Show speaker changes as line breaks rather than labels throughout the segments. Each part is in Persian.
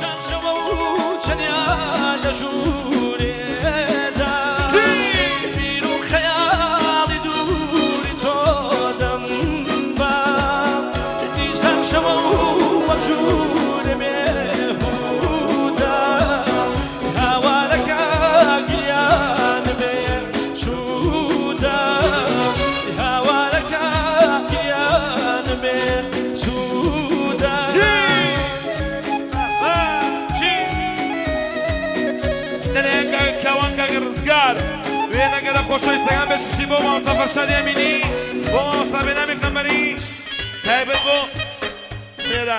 خوشوی سگم بشیشی با ما سفر شدی امینی با ما سبه نمی قمری تایبت با میرن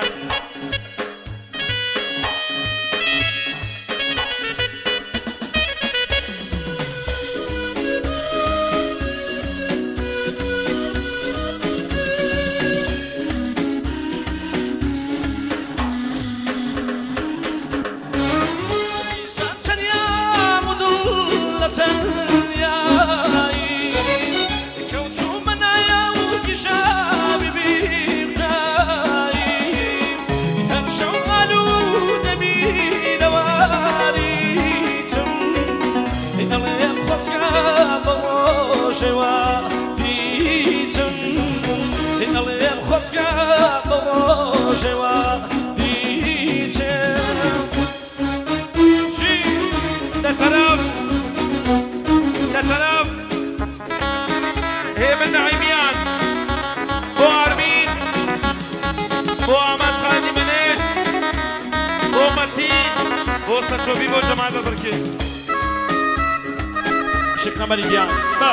شوفي بوجه مع ذكرك شكرا مليان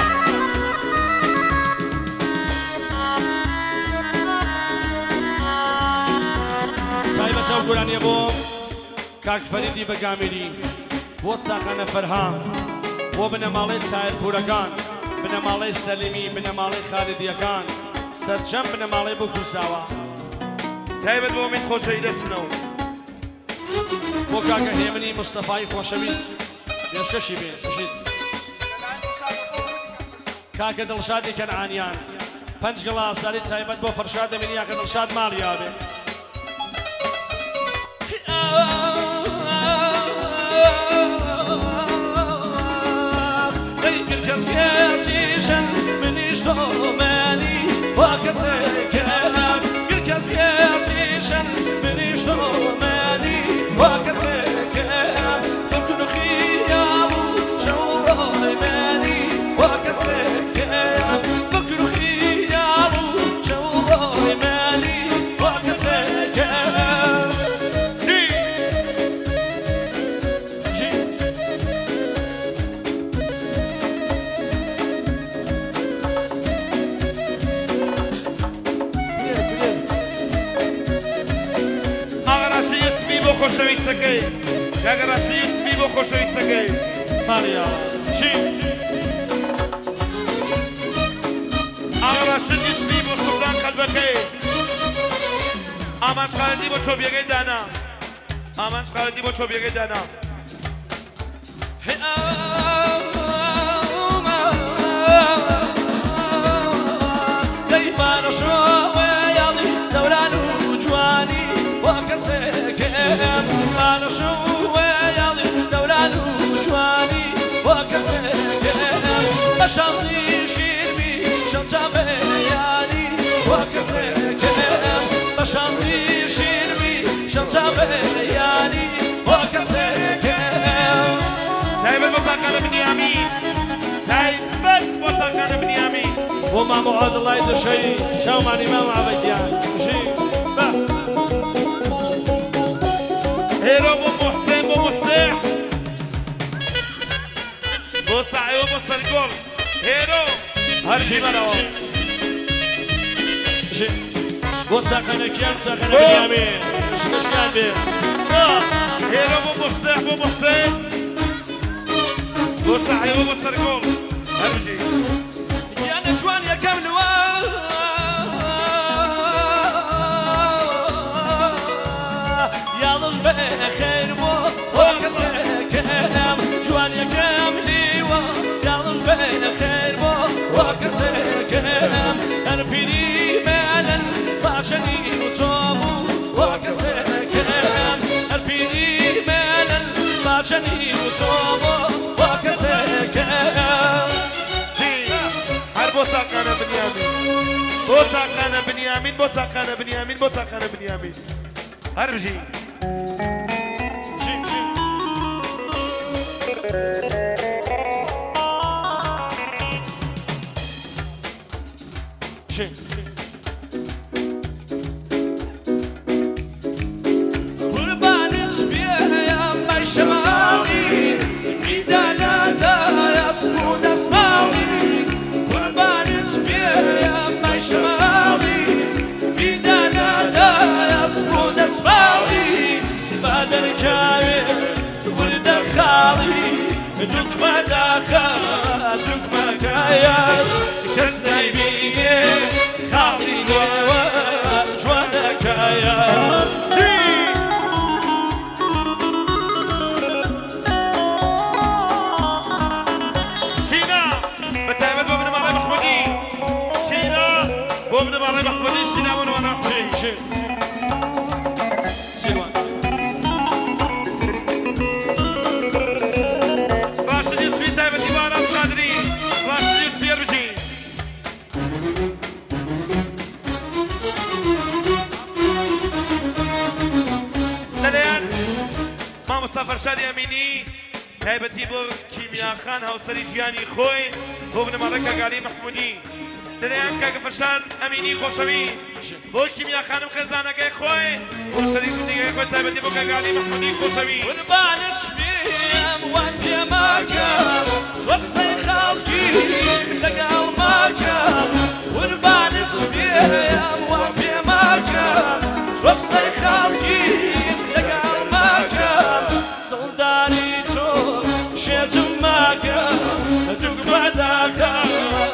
سايبة شوقران يا بو كاك فريدي بقامري بو تساقنا فرهام بو بنا مالي ساير بورقان بنا مالي سليمي بنا مالي خالد يكان سرجم بنا مالي بو كوساوا تايبت بو من خوش يدسنو بۆ کاکە هێمنی مستەفای خۆشەویست پێشکەشی بێ شوشیت کاکە دڵشادی کەنعانیان 5 گڵاساری تایبەت بۆ فەرشاد دەمێنیا کە دڵشاد ماڵیا بێت کەسکێسیشن منیش تۆمەنی بۆ کەسێکەم کەسکێسیشن منیش تۆمەنی وكسكم فكر خيال شوراي ماني وكسكم فكر خيال شوراي ماني وكسكم جي جي خوشویستگی اگر رسید بی با خوشویستگی ماریا چی اگر رسید بی با سلطان قلبکی آمد خالدی با چوبیگی دانا آمد خالدی با چوبیگی دانا دیمان شوی یالی دوران و جوانی وكسكم أنا شوي يالي دوران وجواني وكسكم بشامي شيربي شمشامي يالي وكسكم بشامي شيربي شمشامي يالي وكسكم تايبت بطاقنا بنيامي تايبت بطاقنا بنيامي وما معاد الله يدشي شو معني ما معبديان شي هيرو بو محسن بو مصلح بو سعي وبو سرقول هيرو هرشي مروا بو ساقنا كيان ساقنا بنيامين شكشيان بيه هيرو بو مصلح بو محسن بو سعي وبو سرقول هرشي يا نجوان يا كملوان خير وكسكم جوان يا كاملي ويالش بين خير وكسكم انا بيري مالن باشني وتوبو وكسكم البيري جنی و تو با کسی که
هر بۆ تاقانە بنیامین بۆ تاقانە بنیامین بۆ تاقانە بنیامین بۆ تاقانە بنیامین هەر بژی
قربانش بیایم بای شمالی میدانه دست و دستمالی قربانش بیایم بای شمالی میدانه دست و دستمالی بدر جای ورد خالی دکمه داخل دکمه کایت کس نمیبینه خالی نوه جوانه کایت
بابن بالای محمودی سینا و نوانا
چه سیوان
باشدی توی تایبتی باراز قادری باشدی توی بشی للیان ما مسافر شادی امینی تایبتی بو کیمیا خان هاوسری جیانی خوی بابن مالک گالی محمودی لەلایەن کاکە فەرشاد ئەمینی خۆشەوی بۆ کیمیا خانم خێزانەکەی خۆی بۆ سەری زندگیەکەی خۆی تایبەتی بۆ کاکالی مەحموودی خۆشەوی
قوربانت بێم وان پێماکە زۆر قسەی خەڵکی لەگەڵ ماکە قوربانت بێم وان پێماکە زۆر قسەی خەڵکی لەگەڵ ماکە دڵداری تۆ شێزم ماکە دوکمە داخە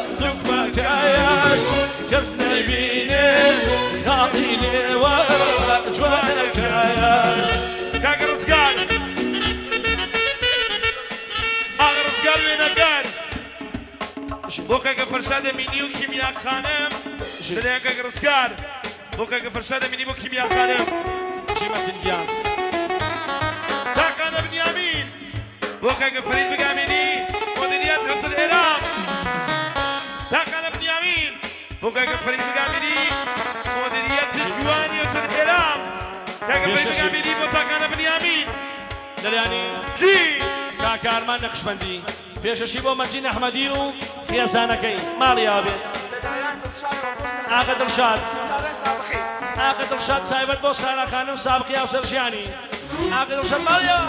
کس نبینه خاطی لیوه جوانه کایان
کاکە ڕزگار ئاغا ڕزگار وێنەدار بۆ کاکە فەرشاد ئەمینی و کیمیا خانم لەلایەن کاکە ڕزگار بۆ کاکە فەرشاد ئەمینی بۆ کیمیا خانم
جیمەتنگیان
تاقانە بنیامین بۆ کاکە فەرید بگامێنی مۆدیریەت هەفتە ئێرام تاقانە بنیامین بۆ کاکە فەرید بگامێنی مۆدیریەت جوانی هەفتە ئێرام کاکە فەرید بگامێنی بۆ تاقانە بنیامین
دەریانی
جی
کاکە ئارمان نەخشبەندی پێشەشی بۆ مەجین ئەحمەدی و خێزانەکەی ماڵیا بێت ئاغا دڵشاد ئاغا دڵشاد سایبەت بۆ سارا خانم سابقی هاوسەرژیانی ئاغا دڵشاد ماڵیا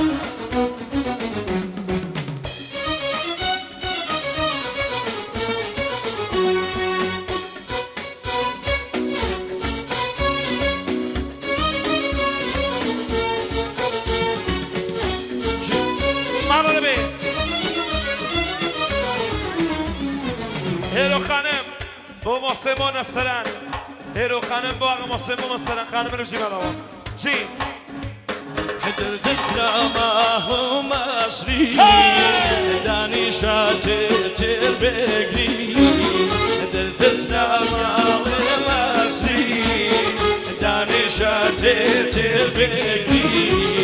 هێرۆ خانم بۆ مۆسێم بۆ نەسەران هێرۆ خانم بۆ ئاغا مۆسێم بۆ مەسەران خانم بژی ماڵەوە جی
حدرتك رماه مصري داني شاتر بقري حدرتك رماه مصري داني شاتر بقري